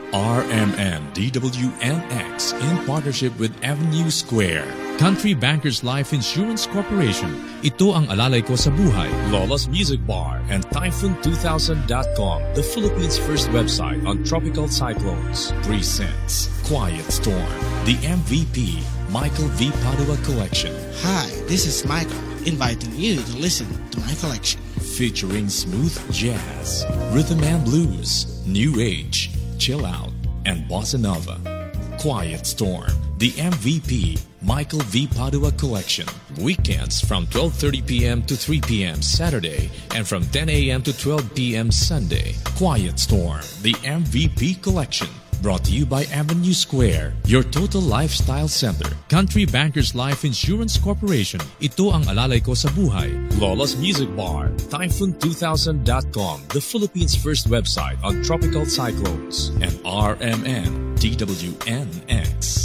RMN DWNX in partnership with Avenue Square. Country Bankers Life Insurance Corporation. Ito ang alalay ko sa buhay. Lola's Music Bar and Typhoon2000.com, the Philippines' first website on tropical cyclones. Presents Quiet Storm, the MVP Michael V. Padua Collection. Hi, this is Michael, inviting you to listen to my collection. Featuring smooth jazz, rhythm and blues, new age, chill out, and bossa nova. Quiet Storm, the MVP Michael V. Padua Collection. Weekends from 12:30 p.m. to 3 p.m. Saturday and from 10 a.m. to 12 p.m. Sunday. Quiet Storm, the MVP Collection. Brought to you by Avenue Square, your total lifestyle center. Country Bankers Life Insurance Corporation. Ito ang alalay ko sa buhay. Lola's Music Bar, Typhoon2000.com, the Philippines' first website on tropical cyclones. And RMN DWNX.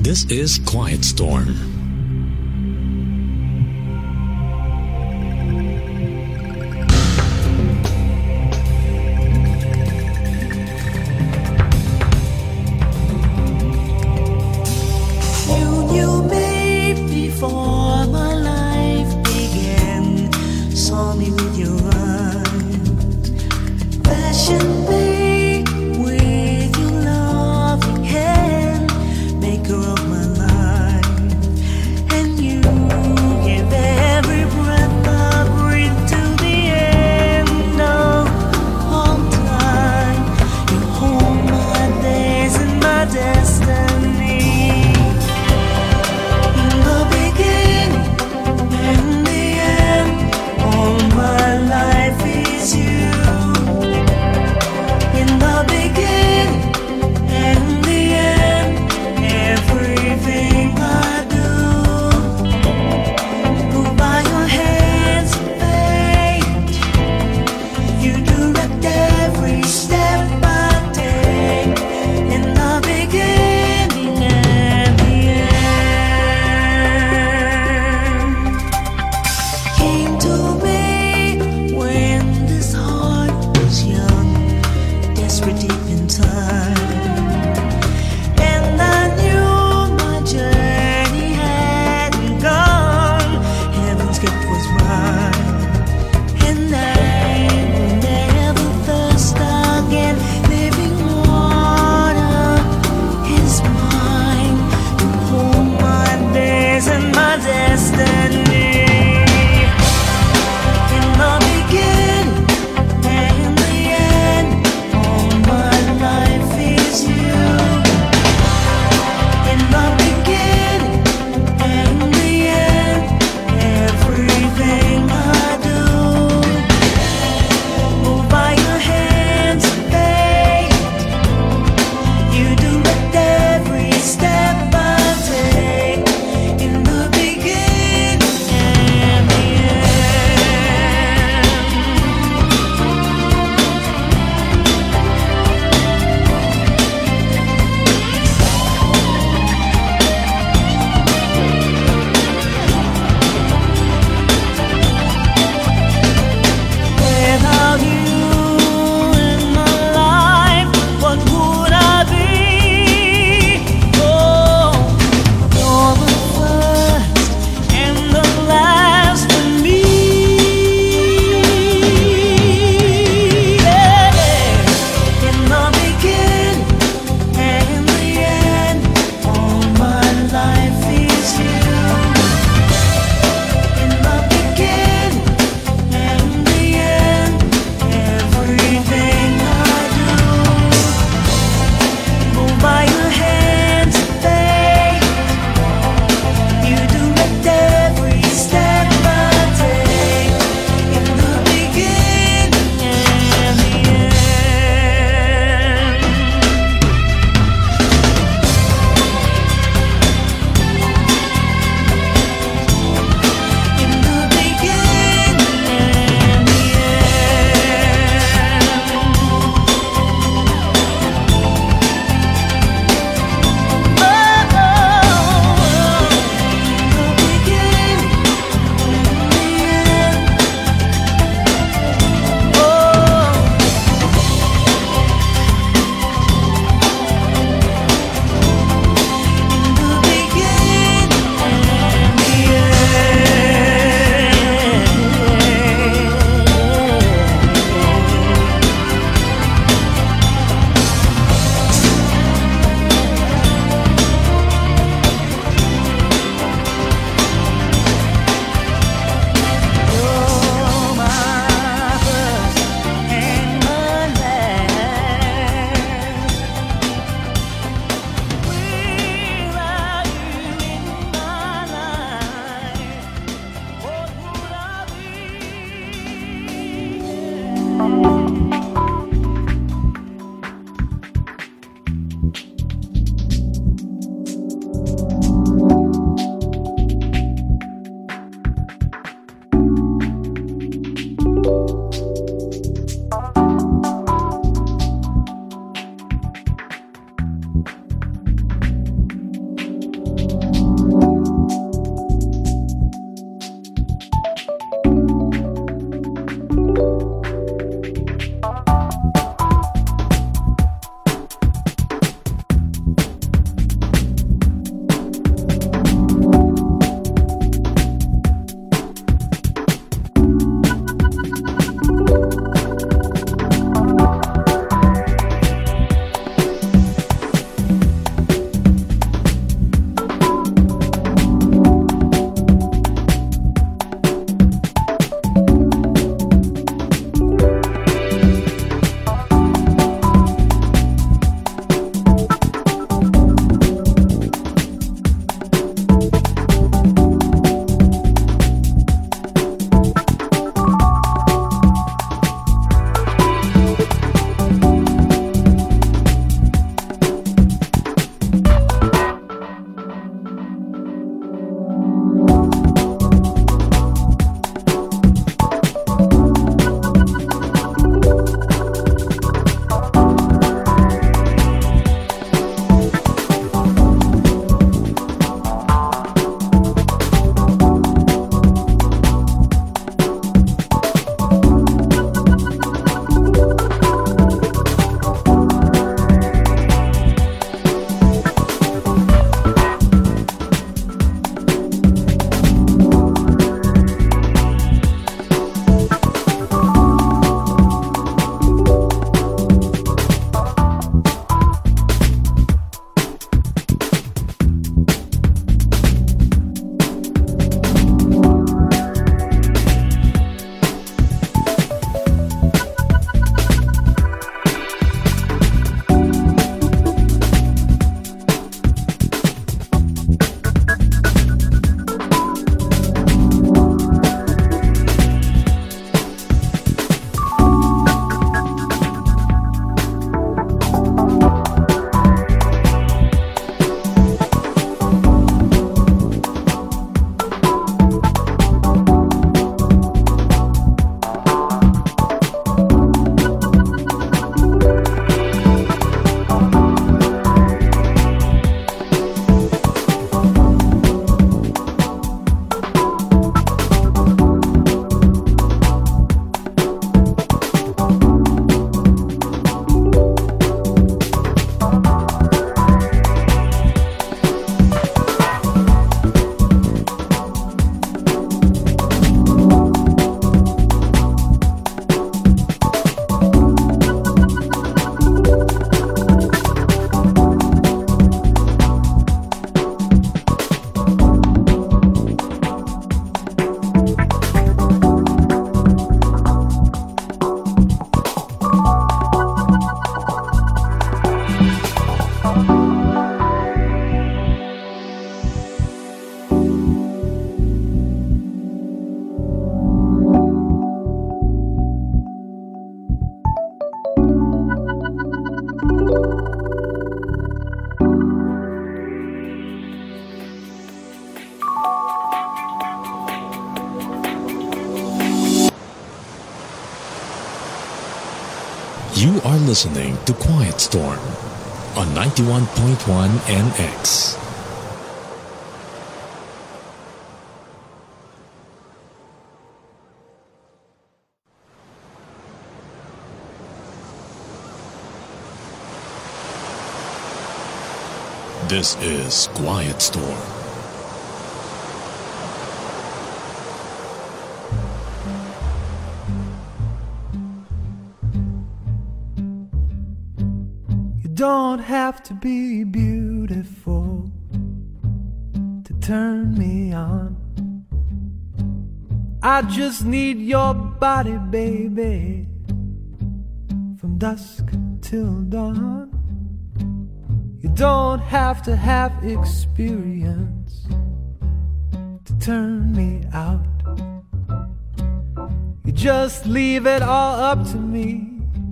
This is Quiet Storm. You made before my life began. Saw me with your eyes, fashioned me with your loving hand, maker of my life. And you gave every breath I breathe to the end of all time. You hold my days and my destiny. Feel You are listening to Quiet Storm on 91.1 NX. This is Quiet Storm. Don't have to be beautiful to turn me on. I just need your body, baby, from dusk till dawn. You don't have to have experience to turn me out. You just leave it all up to me.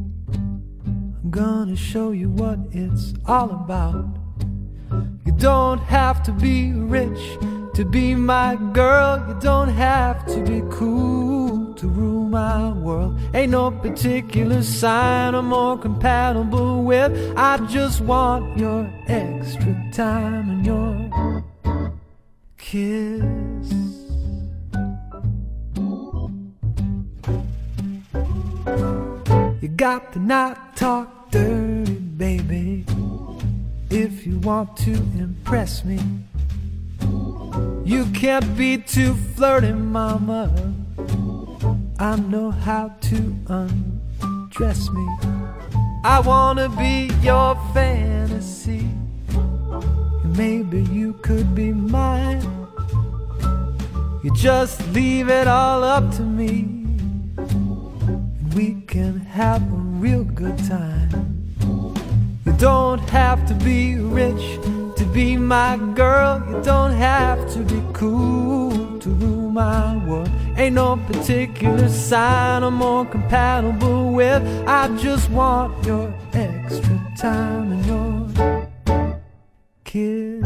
Gonna show you what it's all about. You don't have to be rich to be my girl. You don't have to be cool to rule my world. Ain't no particular sign I'm more compatible with. I just want your extra time and your kiss. You got to not talk dirty, baby, if you want to impress me. You can't be too flirty, mama. I know how to undress me. I wanna be your fantasy. Maybe you could be mine. You just leave it all up to me. We can have a real good time. You don't have to be rich to be my girl. You don't have to be cool to rule my world. Ain't no particular sign I'm more compatible with. I just want your extra time and your kiss.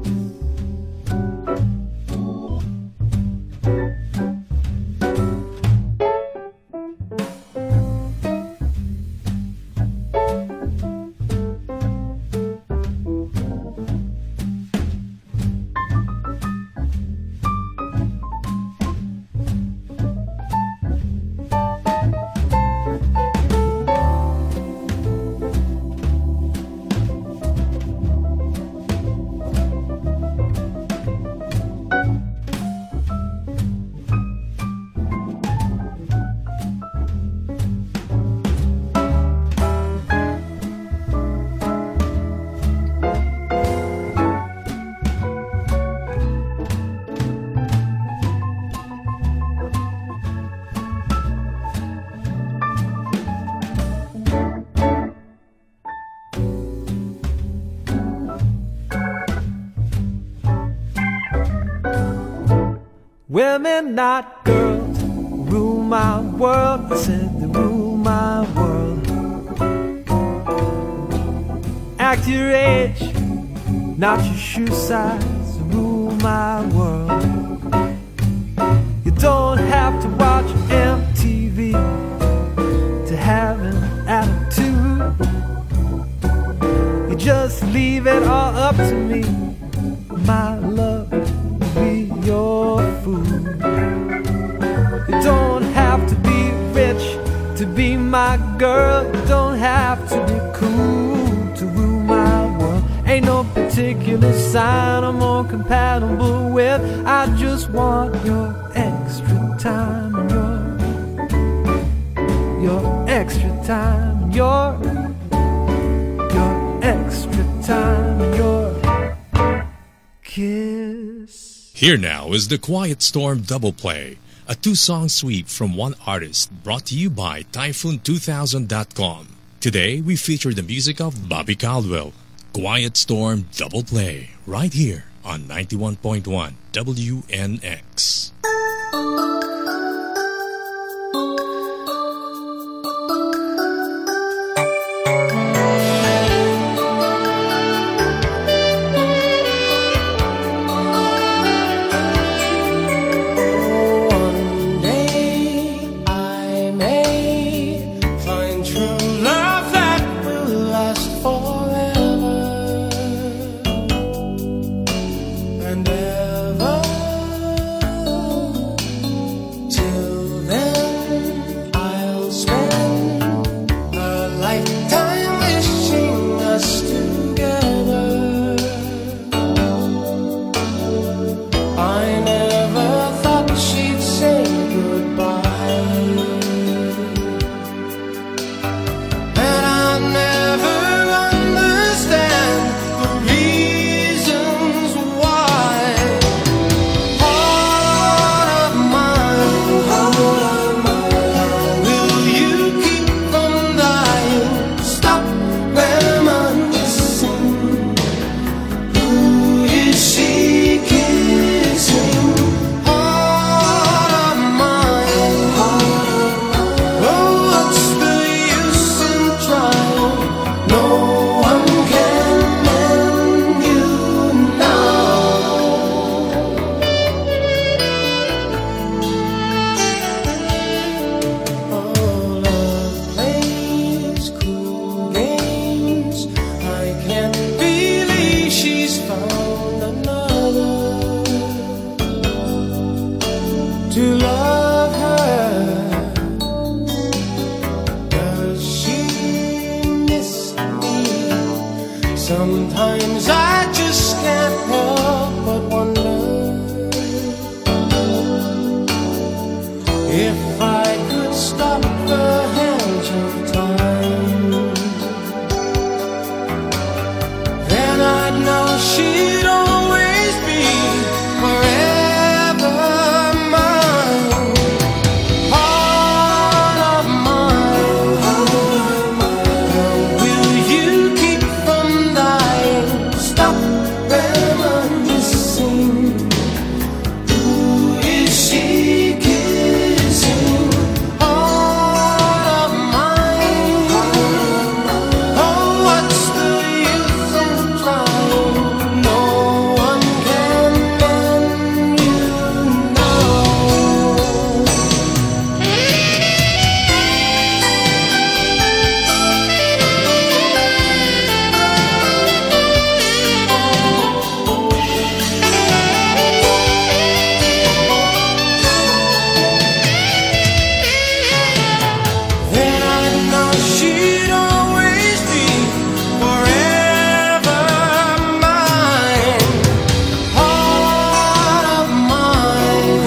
Women, not girls, rule my world. I said they rule my world. Act your age, not your shoe size, rule my world. You don't have to watch MTV to have an attitude. You just leave it all up to me. My love will be your food. You don't have to be rich to be my girl. You don't have to be cool to rule my world. Ain't no particular sign I'm more compatible with. I just want your extra time and your extra time and your extra time and your kiss. Here now is the Quiet Storm Double Play, a two-song sweep from one artist brought to you by Typhoon2000.com. Today, we feature the music of Bobby Caldwell. Quiet Storm Double Play, right here on 91.1 WNX. Sometimes I just can't help but wonder if I could stop the hands of time, then I'd know she'd always be forever mine. Heart of mine, will you keep from dying? Stop reminiscing. Who is she kissing? Heart of mine, oh, what's the use in trying? No one can mend you now. Then I know she'd always be forever mine. Heart of mine,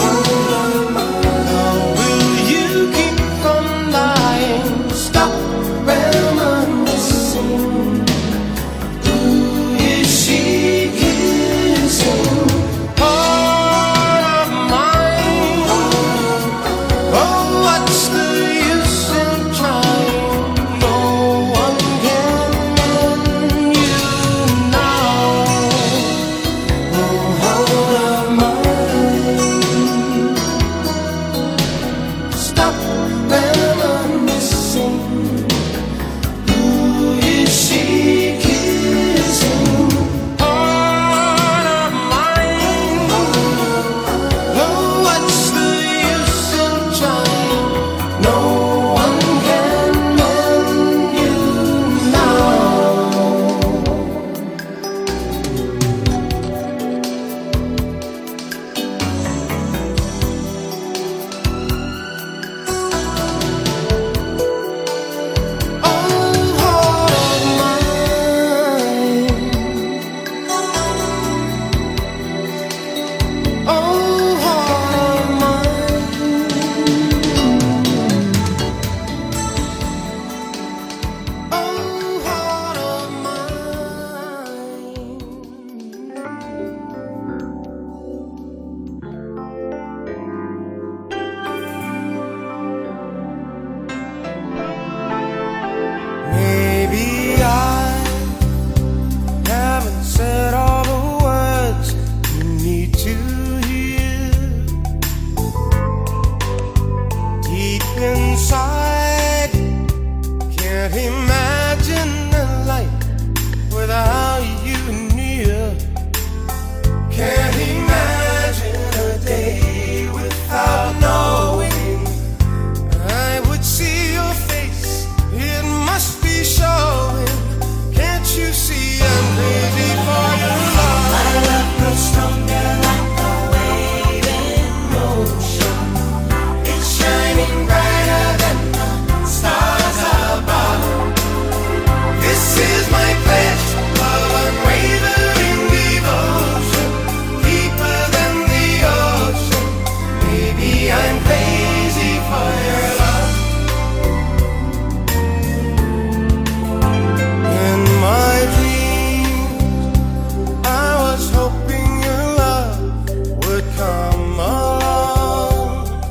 will you keep from lying? Stop reminiscing. Who is she kissing? Heart of mine, oh, what's the use in trying? No one can mend you now. Oh, heart of mine, stop reminiscing. Who is she kissing? Heart of mine, oh, what's the use in trying? No one can mend you now. Oh, heart of mine, oh, heart of mine, oh, heart of Maybe I haven't said all the words you need to hear. Deep inside, can't imagine a life without you near. Can't imagine a day without knowing I would see your face. It must be showing. Can't you see I'm crazy for your love? My love grows stronger like a wave in motion. It's shining brighter than the stars above. This is my pledge of unwavering devotion, deeper than the ocean. Maybe I'm crazy for your love. In my dreams, I was hoping your love would come along.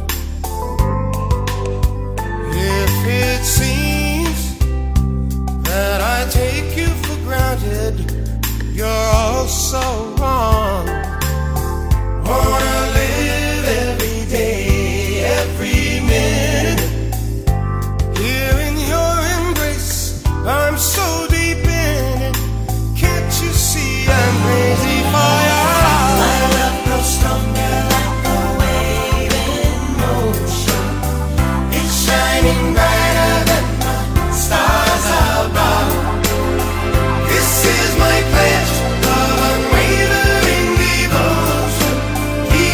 If it seems that I take you for granted, you're all so wrong. Wanna live every day, every minute, here in your embrace. I'm so deep in it. Can't you see I'm crazy for your love? My love grows stronger like a wave in motion. It's shining brighter than the stars above. This is my pledge of unwavering devotion,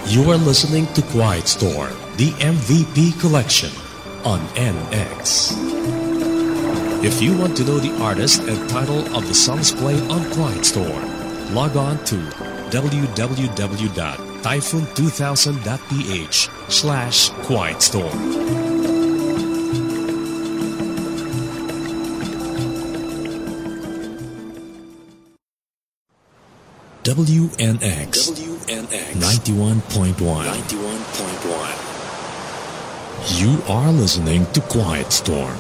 You are listening to Quiet Storm, the MVP collection on NX. If you want to know the artist and title of the songs played on Quiet Storm, log on to www.typhoon2000.ph/quietstorm. WNX 91.1. You are listening to Quiet Storm.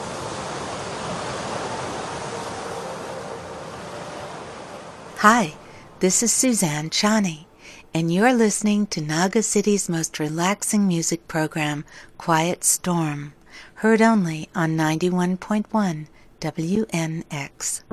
Hi, this is Suzanne Chani, and you're listening to Naga City's most relaxing music program, Quiet Storm, heard only on 91.1 WNX.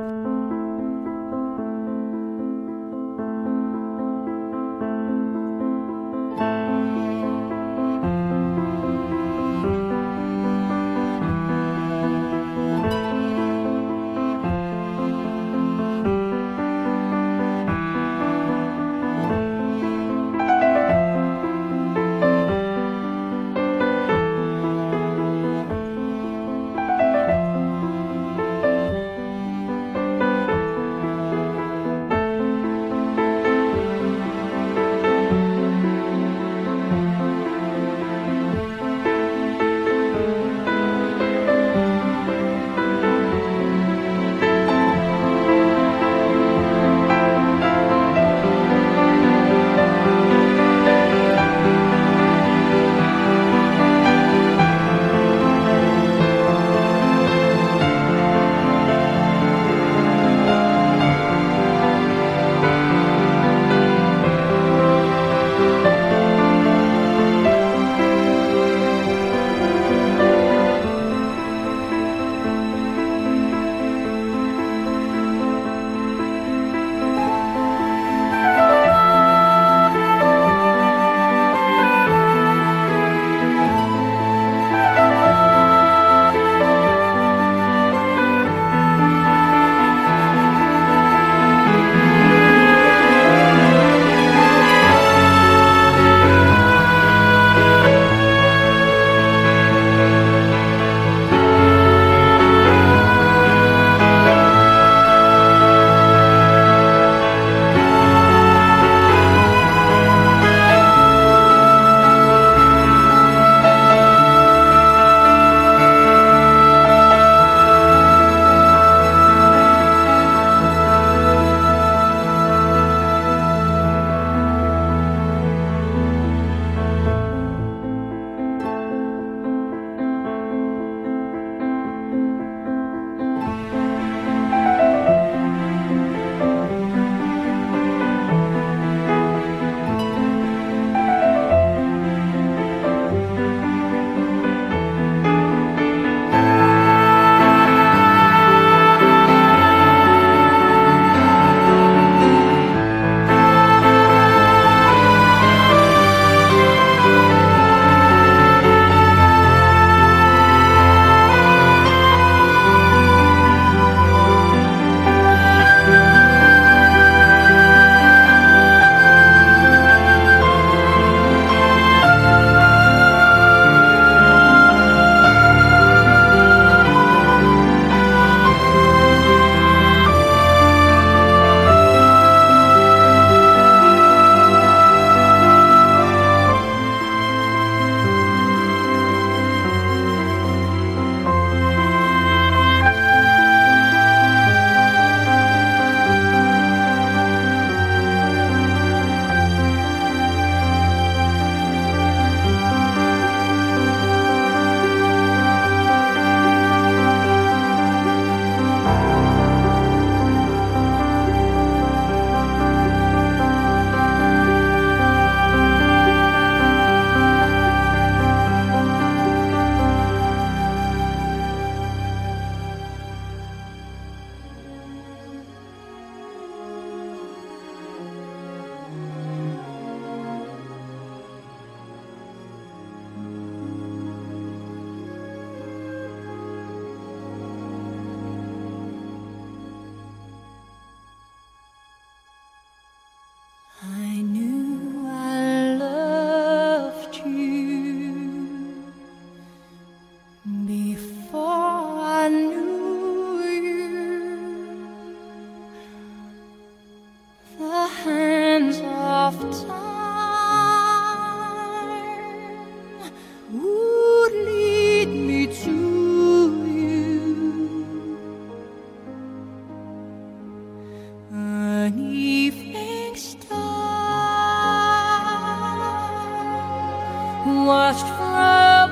star watched from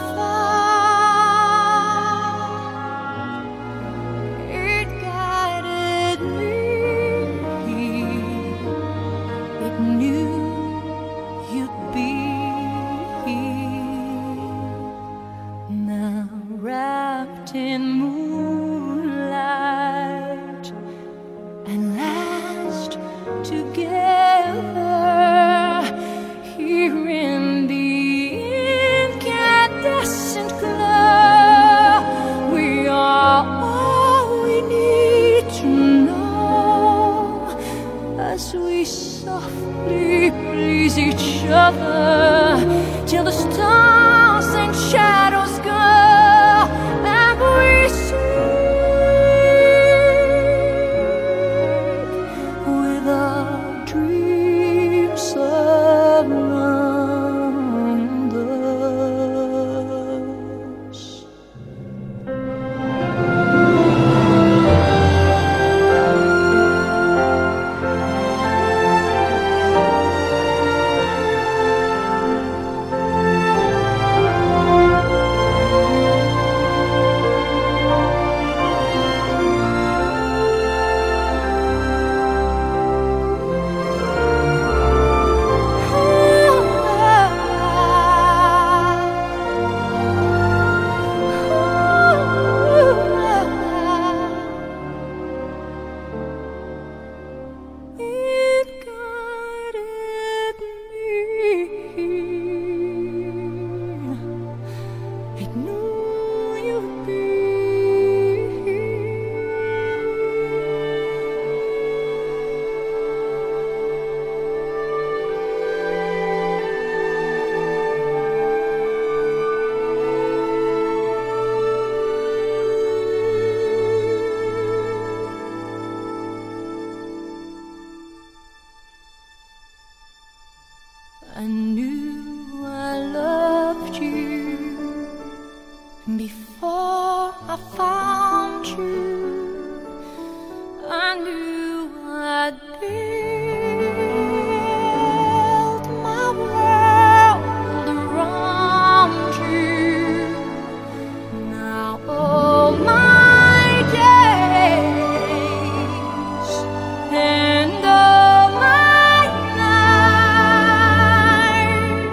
afar. It guided me. It knew you'd be now wrapped in moonlight and last together here in the incandescent glow. We are all we need to know as we softly please each other till the stars and shadows go and we sleep with our dreams surround us. It guided me. It knew you'd be I knew I loved you before I found you. I knew I'd build my world around you. Now all my days and all my nights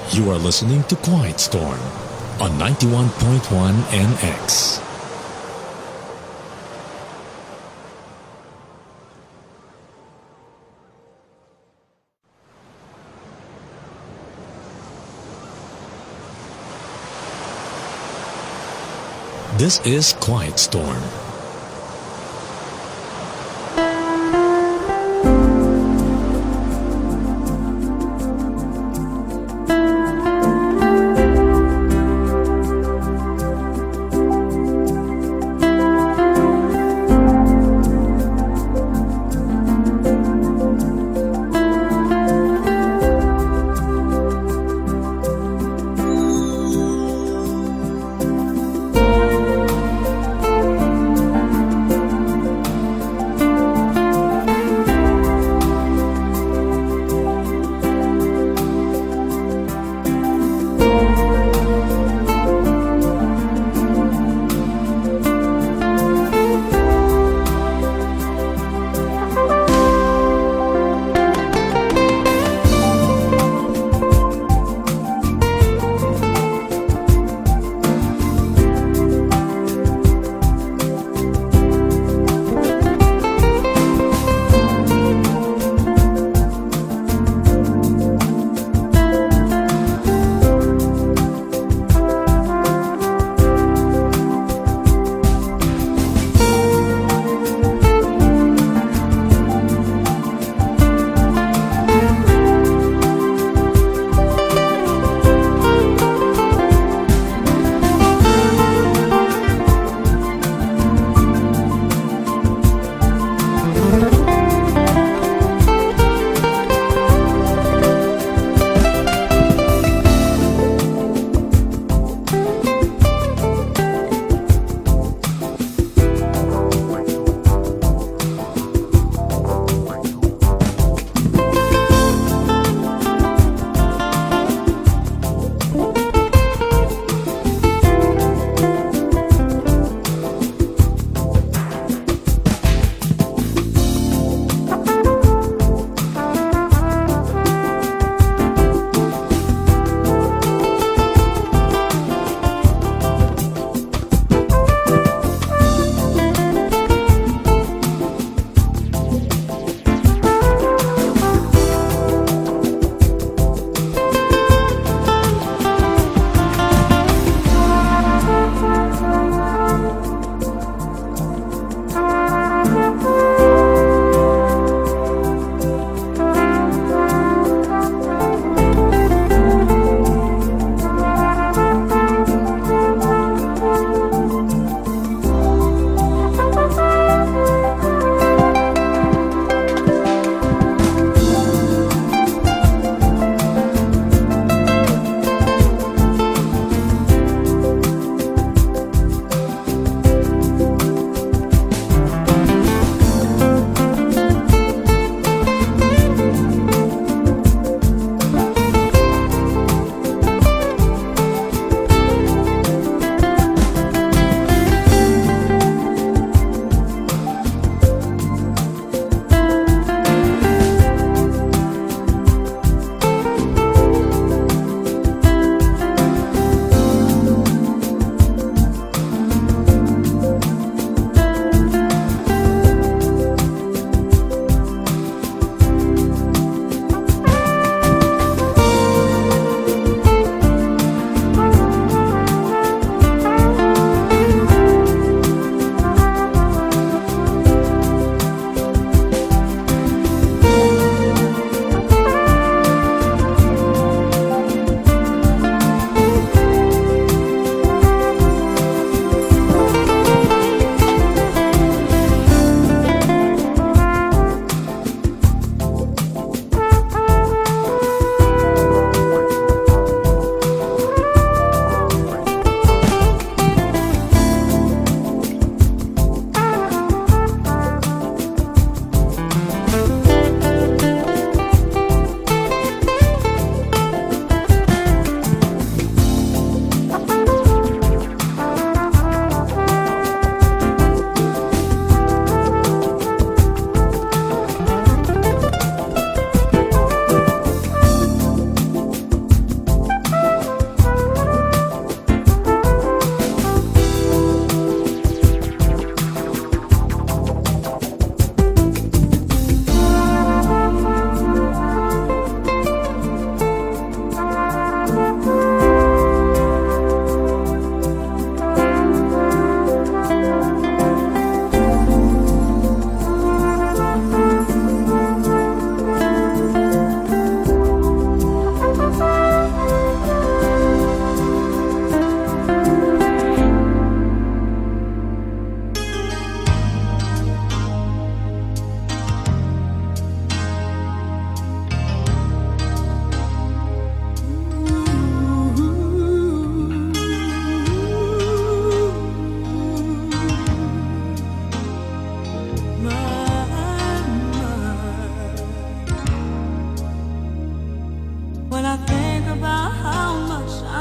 You are listening to Quiet Storm on 91.1 NX. This is Quiet Storm.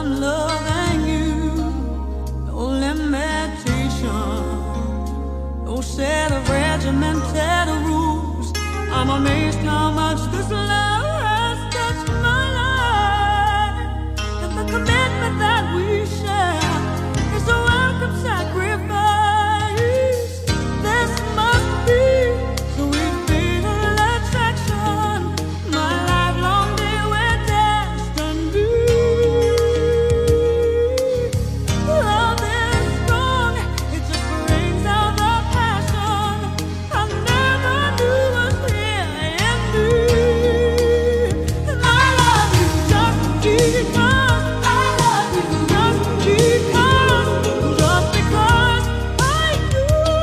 I'm loving you. No limitation, no set of regimented rules. I'm amazed how much this love has touched my life. And the commitment that we share is a welcome sacrifice. This must be sweet fatal attraction. My lifelong day we're destined to. Love is strong, it just brings out the passion I never knew was here in me. And I love you just because I love you, just because I do.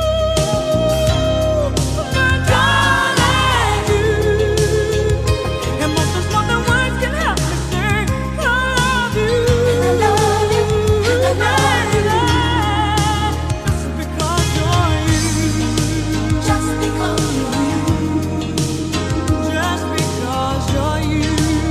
My darling, you. And most is more than words can help me say. I love you. Just because you're you. Just because you're you. Just because you're you.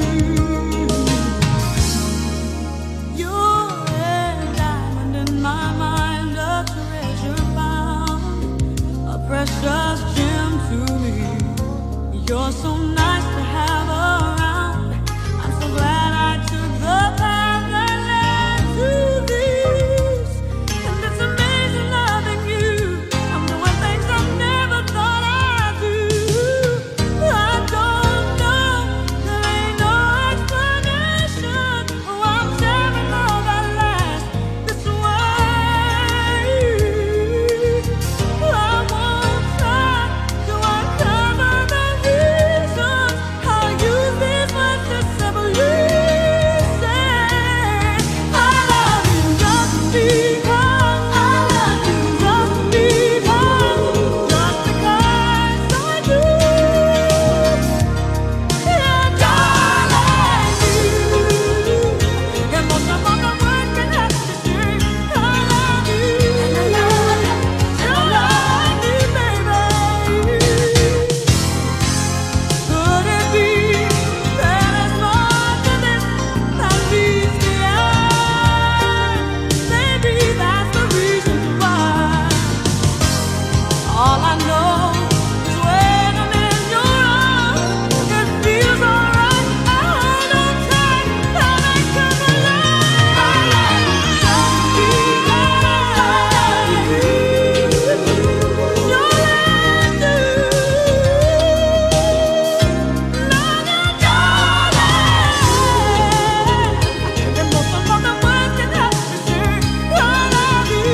You're a diamond in my mind, a treasure found, a precious gem to me. You're so nice to have around. I'm so glad I took the path that led to this. And it's amazing loving you. I'm doing things I never thought I'd do. I don't know, there ain't no explanation why I'm sharing love at last this way. I won't try to uncover the reasons. I'll use these words to simply say I love you just because I love you, just because I do. Yeah, darling, you. And most of all the words can help me say I love you. I love you, baby. Could it be that it's more than this that meets the eye? Maybe that's the reason why. All I know is when I'm in your arms, it feels alright. I hold on tight and I come alive. I love you just because I love you. You're like you. Love you, darling. And most of all the words can help me say I love you.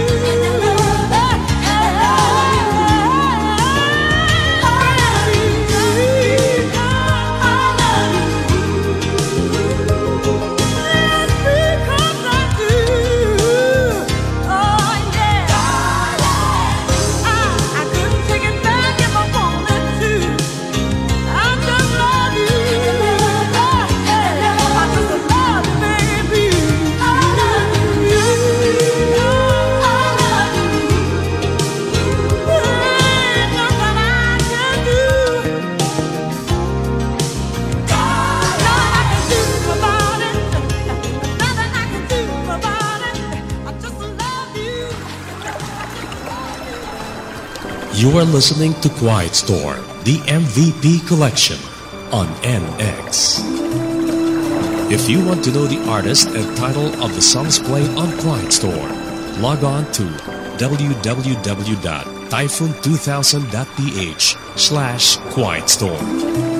You are listening to Quiet Storm, the MVP collection on NX. If you want to know the artist and title of the songs played on Quiet Storm, log on to www.typhoon2000.ph/quietstorm.